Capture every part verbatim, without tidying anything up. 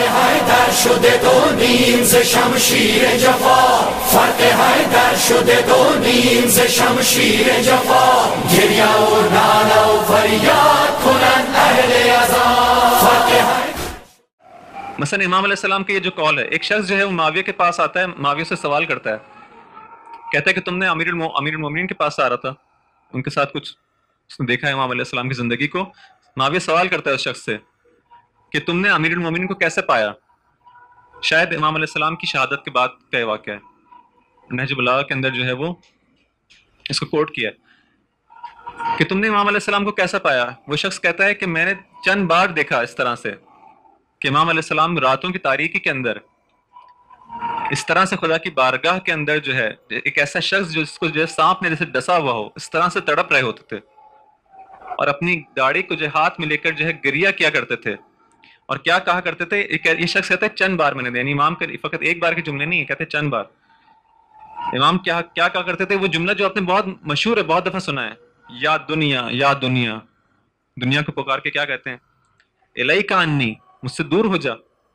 حیدر شده دو نیم ز شمشیر جفا، فرق حیدر شده دو نیم ز شمشیر جفا، گریه و ناله و فریاد کنند اهل عزا، فرق حیدر. مثلا امام علیہ السلام کی یہ جو قول ہے، ایک شخص جو ہے وہ معاویہ کے پاس آتا ہے، معاویہ سے سوال کرتا ہے، کہتا ہے کہ تم نے امیر المو... امیر المومنین کے پاس آ رہا تھا، ان کے ساتھ کچھ اس نے دیکھا ہے امام علیہ السلام کی زندگی کو. معاویہ سوال کرتا ہے اس شخص سے کہ تم نے امیر المومنین کو کیسے پایا. شاید امام علیہ السلام کی شہادت کے بعد کا یہ واقعہ ہے، نہج البلاغہ کے اندر جو ہے وہ اس کو کوٹ کیا ہے کہ تم نے امام علیہ السلام کو کیسا پایا. وہ شخص کہتا ہے کہ میں نے چند بار دیکھا اس طرح سے کہ امام علیہ السلام راتوں کی تاریکی کے اندر اس طرح سے خدا کی بارگاہ کے اندر جو ہے ایک ایسا شخص جو اس کو جو ہے سانپ نے جیسے ڈسا ہوا ہو اس طرح سے تڑپ رہے ہوتے تھے، اور اپنی داڑھی کو جو ہاتھ میں لے کر جو ہے گریہ کیا کرتے تھے. اور کیا کہا کرتے تھے، یہ شخص کہتا ہے چند بار میں نے، یعنی امام کا فقط ایک بار کے جملے نہیں ہے، کہتے ہیں چند بار. امام کیا کیا کہا کرتے تھے، وہ جملہ جو آپ نے بہت مشہور ہے، بہت دفعہ سنا ہے، یا دنیا یا دنیا. دنیا کو پکار کے کیا کہتے ہیں، الیک عنی، مجھ سے دور ہو جا.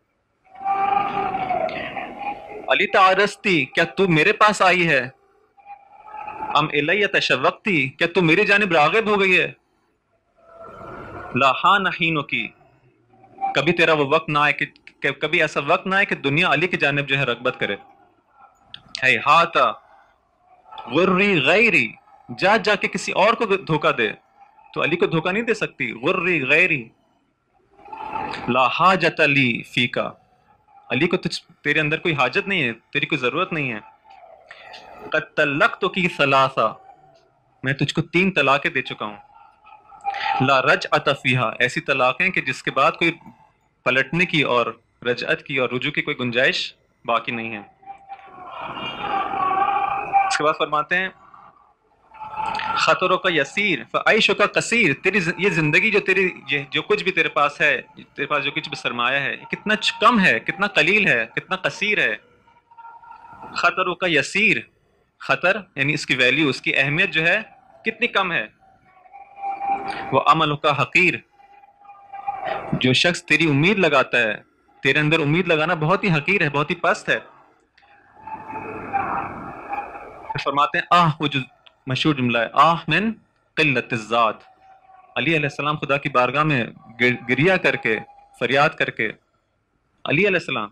علی تعرضتی، کیا تو میرے پاس آئی ہے، ام الی تشوقتی، کیا تو میری جانب راغب ہو گئی ہے. لا حان حینکی، کبھی تیرا وہ وقت نہ آئے کہ کبھی ایسا وقت نہ آئے کہ دنیا علی کی جانب جو ہے رغبت کرے. ہیہات غری غیری، جا جا کے کسی اور کو دھوکہ دے، تو علی کو دھوکہ نہیں دے سکتی. غری غیری لا حاجت لی فیکا، علی کو تجھ تیرے اندر کوئی حاجت نہیں ہے، تیری کوئی ضرورت نہیں ہے. قد طلقتکی ثلاثا، میں تجھ کو تین طلاقیں دے چکا ہوں. لا رجعت فیہا، ایسی طلاقیں کہ جس کے بعد کوئی پلٹنے کی اور رجعت کی اور رجوع کی کوئی گنجائش باقی نہیں ہے. اس کے بعد فرماتے ہیں خطروں کا یسیر فعیشوں کا کثیر، تیری یہ زندگی جو تیری یہ جو کچھ بھی تیرے پاس ہے، تیرے پاس جو کچھ بھی سرمایہ ہے، کتنا کم ہے، کتنا قلیل ہے، کتنا قصیر ہے. خطروں کا یسیر، خطر یعنی اس کی ویلیو، اس کی اہمیت جو ہے کتنی کم ہے. وہ عمل کا حقیر، جو شخص تیری امید لگاتا ہے، تیرے اندر امید لگانا بہت ہی حقیر ہے، بہت ہی پست ہے. فرماتے ہیں آہ، وہ جو مشہور جملہ ہے، آہ من قلت الذات، علی علیہ السلام خدا کی بارگاہ میں گریہ کر کے فریاد کر کے، علی علیہ السلام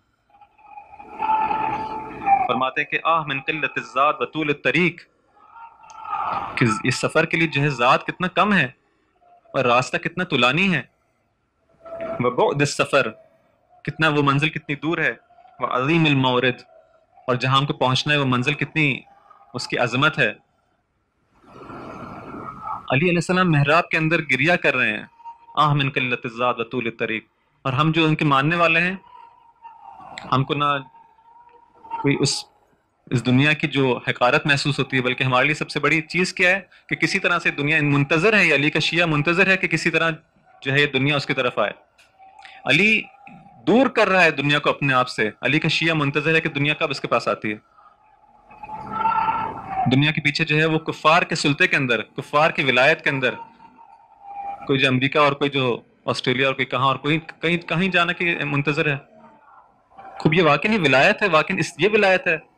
فرماتے ہیں کہ آہ من قلت الذات وطول الطریق، کہ اس سفر کے لیے جو ہے ذات کتنا کم ہے اور راستہ کتنا طولانی ہے. وبعد السفر، کتنا وہ منزل کتنی دور ہے. وعظیم المورد، اور جہاں ہم کو پہنچنا ہے وہ منزل کتنی اس کی عظمت ہے. علی علیہ السلام محراب کے اندر گریہ کر رہے ہیں، آہ من قلت الذات وطول الطریق. اور ہم جو ان کے ماننے والے ہیں، ہم کو نہ کوئی اس اس دنیا کی جو حقارت محسوس ہوتی ہے، بلکہ ہمارے لیے سب سے بڑی چیز کیا ہے کہ کسی طرح سے دنیا منتظر ہے، علی کا شیعہ منتظر ہے کہ کسی طرح جو ہے یہ دنیا اس کی طرف آئے. علی دور کر رہا ہے دنیا کو اپنے آپ سے، علی کا شیعہ منتظر ہے کہ دنیا کب اس کے پاس آتی ہے. دنیا کے پیچھے جو ہے وہ کفار کے سلطے کے اندر، کفار کی ولایت کے اندر، کوئی جو امریکہ اور کوئی جو آسٹریلیا اور کوئی کہاں اور کوئی کہیں کہیں جانا کی منتظر ہے. خوب یہ واقعی نہیں ولایت ہے، واقعی یہ ولایت ہے.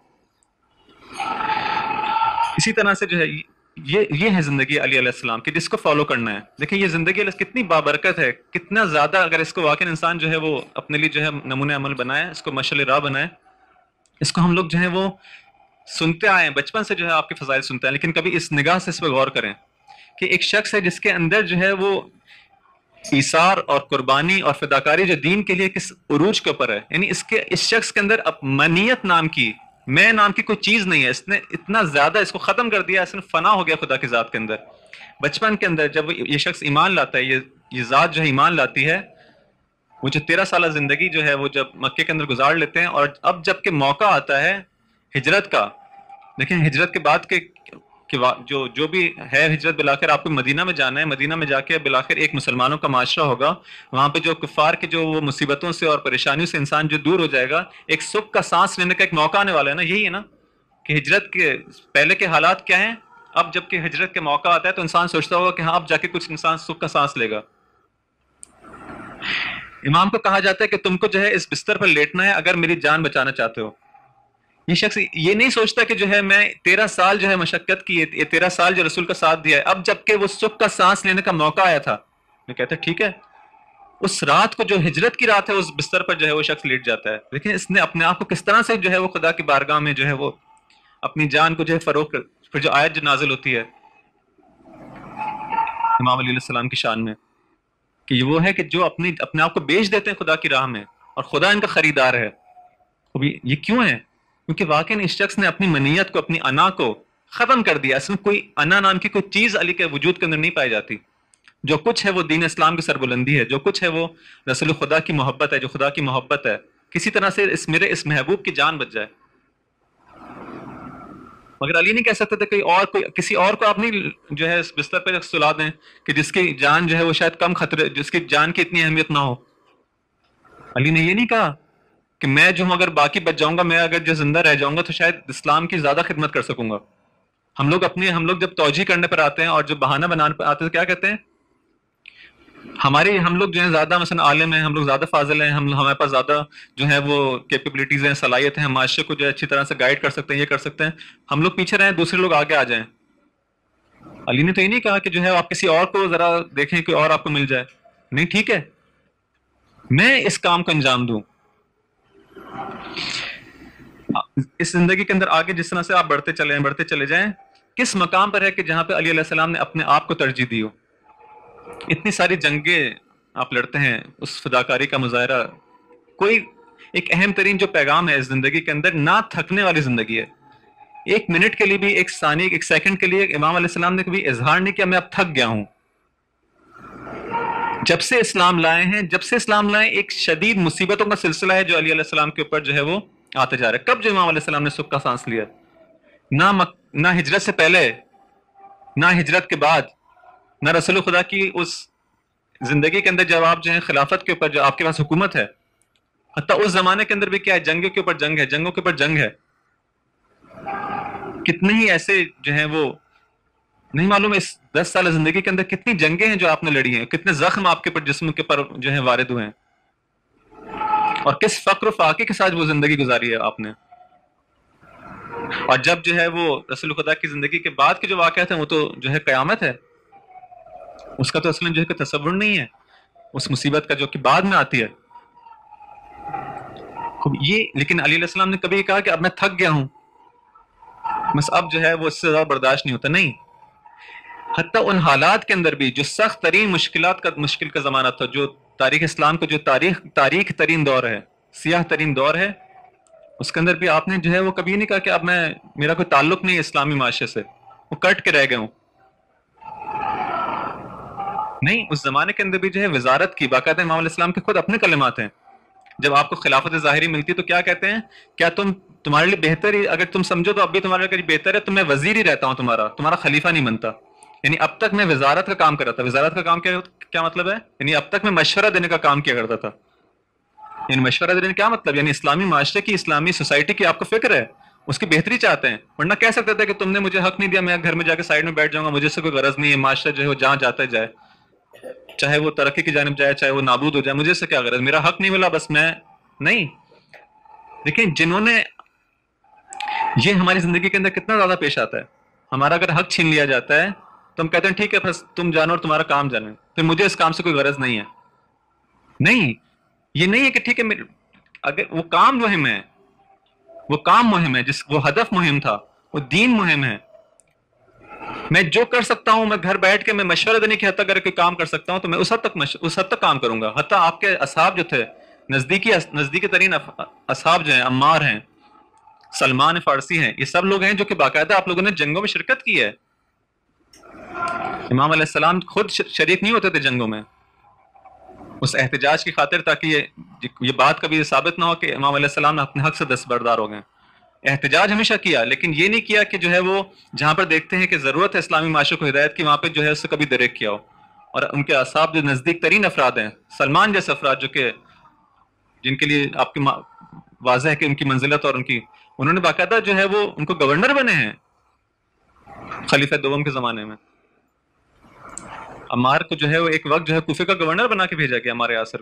اسی طرح سے جو ہے یہ یہ ہے زندگی علی علیہ السلام کی، جس کو فالو کرنا ہے. دیکھیں یہ زندگی علیہ کتنی بابرکت ہے، کتنا زیادہ اگر اس کو واقعی انسان جو ہے وہ اپنے لیے جو ہے نمونہ عمل بنائے، اس کو مشعل راہ بنائے. اس کو ہم لوگ جو ہے وہ سنتے آئے ہیں، بچپن سے جو ہے آپ کے فضائل سنتے ہیں، لیکن کبھی اس نگاہ سے اس پہ غور کریں کہ ایک شخص ہے جس کے اندر جو ہے وہ ایثار اور قربانی اور فداکاری جو دین کے لیے کس عروج کے اوپر ہے. یعنی اس کے اس شخص کے اندر اب منیت نام کی، میں نام کی کوئی چیز نہیں ہے. اس نے اتنا زیادہ اس کو ختم کر دیا، اس نے فنا ہو گیا خدا کی ذات کے اندر. بچپن کے اندر جب یہ شخص ایمان لاتا ہے، یہ یہ ذات جو ہے ایمان لاتی ہے، وہ جو تیرہ سالہ زندگی جو ہے وہ جب مکے کے اندر گزار لیتے ہیں، اور اب جب کہ موقع آتا ہے ہجرت کا. دیکھیں ہجرت کے بعد کے کہ جو جو بھی ہے ہجرت، بلاخر آپ کو مدینہ میں جانا ہے. مدینہ میں جا کے بلاخر ایک مسلمانوں کا معاشرہ ہوگا، وہاں پہ جو کفار کے جو وہ مصیبتوں سے اور پریشانیوں سے انسان جو دور ہو جائے گا، ایک سکھ کا سانس لینے کا ایک موقع آنے والا ہے نا. یہی ہے نا کہ ہجرت کے پہلے کے حالات کیا ہیں، اب جب کہ ہجرت کے موقع آتا ہے تو انسان سوچتا ہوگا کہ ہاں اب جا کے کچھ انسان سکھ کا سانس لے گا. امام کو کہا جاتا ہے کہ تم کو جو ہے اس بستر پر لیٹنا ہے اگر میری جان بچانا چاہتے ہو. یہ شخص یہ نہیں سوچتا کہ جو ہے میں تیرہ سال جو ہے مشقت کی ہے، تیرہ سال جو رسول کا ساتھ دیا ہے، اب جب کہ وہ سکھ کا سانس لینے کا موقع آیا تھا، میں کہتا ہے ٹھیک ہے. اس رات کو جو ہجرت کی رات ہے اس بستر پر جو ہے وہ شخص لیٹ جاتا ہے. لیکن اس نے اپنے آپ کو کس طرح سے جو ہے وہ خدا کی بارگاہ میں جو ہے وہ اپنی جان کو جو ہے فروغ کر. پھر جو آیت جو نازل ہوتی ہے امام علیہ السلام کی شان میں کہ وہ ہے کہ جو اپنی اپنے آپ کو بیچ دیتے ہیں خدا کی راہ میں اور خدا ان کا خریدار ہے. یہ کیوں ہے؟ کیونکہ واقعی اس شخص نے اپنی منیت کو، اپنی انا کو ختم کر دیا. اس میں کوئی انا نام کی کوئی چیز علی کے وجود کے اندر نہیں پائی جاتی. جو کچھ ہے وہ دین اسلام کی سربلندی ہے، جو کچھ ہے وہ رسول خدا کی محبت ہے، جو خدا کی محبت ہے. کسی طرح سے اس میرے اس محبوب کی جان بچ جائے. مگر علی نہیں کہہ سکتے تھے کہ اور کوئی کسی اور کو آپ نہیں جو ہے اس بستر پہ سلا دیں کہ جس کی جان جو ہے وہ شاید کم خطرے، جس کی جان کی اتنی اہمیت نہ ہو. علی نے یہ نہیں کہا کہ میں جو ہوں اگر باقی بچ جاؤں گا، میں اگر جو زندہ رہ جاؤں گا تو شاید اسلام کی زیادہ خدمت کر سکوں گا. ہم لوگ اپنے ہم لوگ جب توجیہ کرنے پر آتے ہیں اور جو بہانہ بنانے پر آتے ہیں تو کیا کہتے ہیں؟ ہمارے ہم لوگ جو ہیں زیادہ مثلا عالم ہیں، ہم لوگ زیادہ فاضل ہیں، ہم ہمارے پاس زیادہ جو ہے وہ کیپیبلٹیز ہیں، صلاحیتیں ہیں، معاشرے کو جو ہے اچھی طرح سے گائیڈ کر سکتے ہیں، یہ کر سکتے ہیں. ہم لوگ پیچھے رہیں، دوسرے لوگ آگے آ جائیں. علی نے تو یہ نہیں کہا کہ جو ہے آپ کسی اور کو ذرا دیکھیں کہ اور آپ کو مل جائے. نہیں، ٹھیک ہے میں اس کام کو انجام دوں. اس زندگی کے اندر آگے جس طرح سے آپ بڑھتے چلے ہیں بڑھتے چلے جائیں، کس مقام پر ہے کہ جہاں پہ علی علیہ السلام نے اپنے آپ کو ترجیح دی ہو. اتنی ساری جنگیں آپ لڑتے ہیں، اس فداکاری کا مظاہرہ. کوئی ایک اہم ترین جو پیغام ہے اس زندگی کے اندر، نہ تھکنے والی زندگی ہے. ایک منٹ کے لیے بھی، ایک ثانیہ، ایک سیکنڈ کے لیے امام علیہ السلام نے کبھی اظہار نہیں کیا میں اب تھک گیا ہوں. جب سے اسلام لائے ہیں جب سے اسلام لائے ایک شدید مصیبتوں کا سلسلہ ہے جو علی علیہ السلام کے اوپر جو ہے وہ آتے جا رہا ہے. کب جو امام علیہ السلام نے سکھ کا سانس لیا؟ نہ مک... نہ ہجرت سے پہلے، نہ ہجرت کے بعد، نہ رسول خدا کی اس زندگی کے اندر جب آپ جو ہے خلافت کے اوپر جو آپ کے پاس حکومت ہے. حتیٰ اس زمانے کے اندر بھی کیا ہے، جنگوں کے اوپر جنگ ہے، جنگوں کے اوپر جنگ ہے. کتنے ہی ایسے جو ہیں وہ نہیں معلوم اس دس سال زندگی کے اندر کتنی جنگیں ہیں جو آپ نے لڑی ہیں، کتنے زخم آپ کے پر جسم کے پر جو ہیں وارد ہوئے ہیں، اور کس فقر و فاقے کے ساتھ وہ زندگی گزاری ہے آپ نے. اور جب جو ہے وہ رسول خدا کی زندگی کے بعد کے جو واقعات ہیں وہ تو جو ہے قیامت ہے، اس کا تو اصلا جو ہے کہ تصور نہیں ہے اس مصیبت کا جو کہ بعد میں آتی ہے. یہ لیکن علی علیہ السلام نے کبھی کہا کہ اب میں تھک گیا ہوں، بس اب جو ہے وہ اس سے زیادہ برداشت نہیں ہوتا. نہیں، حتیٰ ان حالات کے اندر بھی جو سخت ترین مشکلات کا مشکل کا زمانہ تھا، جو تاریخ اسلام کا جو تاریخ تاریخ ترین دور ہے، سیاہ ترین دور ہے، اس کے اندر بھی آپ نے جو ہے وہ کبھی نہیں کہا کہ اب میں میرا کوئی تعلق نہیں ہے اسلامی معاشرے سے، وہ کٹ کے رہ گئے ہوں. نہیں، اس زمانے کے اندر بھی جو ہے وزارت کی باقاعدہ امام علیہ السلام کے خود اپنے کلمات ہیں. جب آپ کو خلافت ظاہری ملتی تو کیا کہتے ہیں؟ کیا تم تمہارے لیے بہتر ہی اگر تم سمجھو تو اب بھی تمہارے لیے بہتر ہے تو میں وزیر ہی رہتا ہوں، تمہارا تمہارا خلیفہ نہیں بنتا. یعنی اب تک میں وزارت کا کام کر رہا تھا. وزارت کا کام کیا کیا مطلب ہے؟ یعنی اب تک میں مشورہ دینے کا کام کیا کرتا تھا. یعنی مشورہ دینے کیا مطلب؟ یعنی اسلامی معاشرے کی، اسلامی سوسائٹی کی آپ کو فکر ہے، اس کی بہتری چاہتے ہیں. ورنہ کہہ سکتے تھے کہ تم نے مجھے حق نہیں دیا، میں گھر میں جا کے سائڈ میں بیٹھ جاؤں گا، مجھے سے کوئی غرض نہیں ہے، معاشرہ جو ہے وہ جہاں جاتا جائے، چاہے وہ ترقی کی جانب جائے چاہے وہ نابود ہو جائے، مجھے سے کیا غرض، میرا حق نہیں ملا بس میں نہیں. لیکن جنہوں نے یہ ہماری زندگی کے اندر کتنا زیادہ پیش آتا ہے، ہمارا اگر حق چھین لیا جاتا ہے تو ہم کہتے ہیں ٹھیک ہے بس تم جانو اور تمہارا کام جانے، پھر مجھے اس کام سے کوئی غرض نہیں ہے. نہیں، یہ نہیں ہے کہ ٹھیک ہے اگر وہ کام مہم ہے، وہ کام مہم ہے، جس وہ ہدف مہم تھا، وہ دین مہم ہے. میں جو کر سکتا ہوں، میں گھر بیٹھ کے میں مشورہ دینے کی حد تک اگر کوئی کام کر سکتا ہوں تو میں اس حد تک مش... اس حد تک کام کروں گا. حتیٰ آپ کے اصحاب جو تھے، نزدیکی نزدیکی ترین اصحاب جو ہیں، عمار ہیں، سلمان فارسی ہیں، یہ سب لوگ ہیں جو کہ باقاعدہ آپ لوگوں نے جنگوں میں شرکت کی ہے. امام علیہ السلام خود شریک نہیں ہوتے تھے جنگوں میں، اس احتجاج کی خاطر تاکہ یہ یہ بات کبھی ثابت نہ ہو کہ امام علیہ السلام نے اپنے حق سے دستبردار ہو گئے. احتجاج ہمیشہ کیا، لیکن یہ نہیں کیا کہ جو ہے وہ جہاں پر دیکھتے ہیں کہ ضرورت ہے اسلامی معاشرے کو ہدایت کی، وہاں پہ جو ہے اس سے کبھی دریک کیا ہو. اور ان کے اصحاب جو نزدیک ترین افراد ہیں، سلمان جیسے افراد جو کہ جن کے لیے آپ کی واضح ہے کہ ان کی منزلت اور ان کی، انہوں نے باقاعدہ جو ہے وہ ان کو گورنر بنے ہیں خلیفہ دوم کے زمانے میں. عمار کو جو ہے وہ ایک وقت جو ہے کوفے کا گورنر بنا کے بھیجا گیا، ہمارے یاسر کو.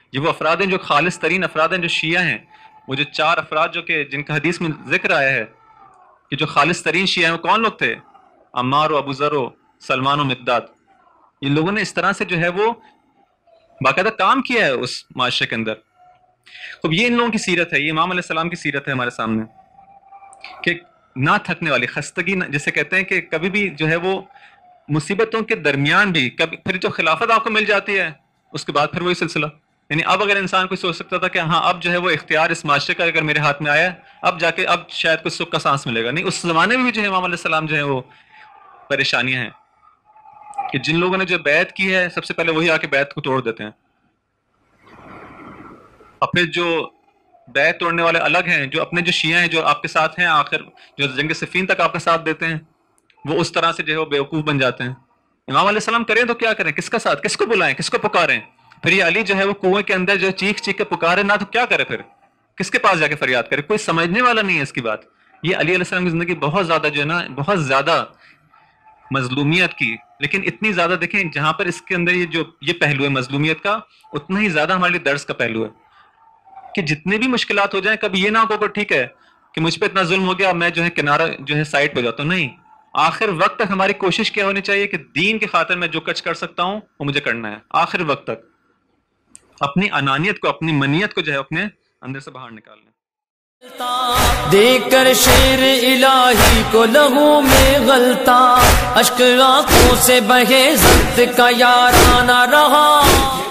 یہ وہ افراد ہیں جو خالص ترین افراد ہیں جو شیعہ ہیں. وہ جو چار افراد جو کہ جن کا حدیث میں ذکر آیا ہے کہ جو خالص ترین شیعہ ہیں وہ کون لوگ تھے؟ عمار و ابو ذر و سلمان و مقداد. یہ لوگوں نے اس طرح سے جو ہے وہ باقاعدہ کام کیا ہے اس معاشرے کے اندر. اب یہ ان لوگوں کی سیرت ہے, یہ امام علیہ السلام کی سیرت ہے ہمارے سامنے کہ نہ تھکنے والی, خستگی جسے کہتے ہیں کہ کبھی بھی جو ہے وہ مصیبتوں کے درمیان بھی کبھی پھر جو خلافت آپ کو مل جاتی ہے اس کے بعد پھر وہی سلسلہ. یعنی اب اگر انسان کوئی سوچ سکتا تھا کہ ہاں اب جو ہے وہ اختیار اس معاشرے کا اگر میرے ہاتھ میں آیا اب جا کے اب شاید کچھ سکھ کا سانس ملے گا, نہیں, اس زمانے میں بھی جو ہے امام علیہ السلام جو ہے وہ پریشانیاں ہیں کہ جن لوگوں نے جو بیعت کی ہے سب سے پہلے وہی آ کے بیعت کو توڑ دیتے ہیں, اور پھر جو بیعت توڑنے والے الگ ہیں, جو اپنے جو شیعہ ہیں جو آپ کے ساتھ ہیں آخر جو جنگ صفین تک آپ کا ساتھ دیتے ہیں وہ اس طرح سے جو ہے وہ بیوقوف بن جاتے ہیں. امام علیہ السلام کریں تو کیا کریں, کس کا ساتھ, کس کو بلائیں, کس کو پکاریں؟ پھر یہ علی جو ہے وہ کنویں کے اندر جو چیخ چیخ کے پکارے نہ تو کیا کرے, پھر کس کے پاس جا کے فریاد کرے؟ کوئی سمجھنے والا نہیں ہے اس کی بات. یہ علی علیہ السلام کی زندگی بہت زیادہ جو ہے نا بہت زیادہ مظلومیت کی, لیکن اتنی زیادہ دیکھیں جہاں پر اس کے اندر یہ جو یہ پہلو ہے مظلومیت کا, اتنا ہی زیادہ ہمارے لیے درس کا پہلو ہے کہ جتنے بھی مشکلات ہو جائیں کبھی یہ نہ ہو کہ ٹھیک ہے کہ مجھ پہ اتنا ظلم ہو گیا میں جو ہے کنارہ جو ہے سائڈ پہ جاتا ہوں. نہیں, آخر وقت تک ہماری کوشش کیا ہونی چاہیے کہ دین کی خاطر میں جو کچھ کر سکتا ہوں وہ مجھے کرنا ہے. آخر وقت تک اپنی انانیت کو, اپنی منیت کو جو ہے اپنے اندر سے باہر نکالنا. دیکھ کر شیر الہی کو لہو میں غلطہ, اشک آنکھوں سے بہے زخم کا یارانہ رہا.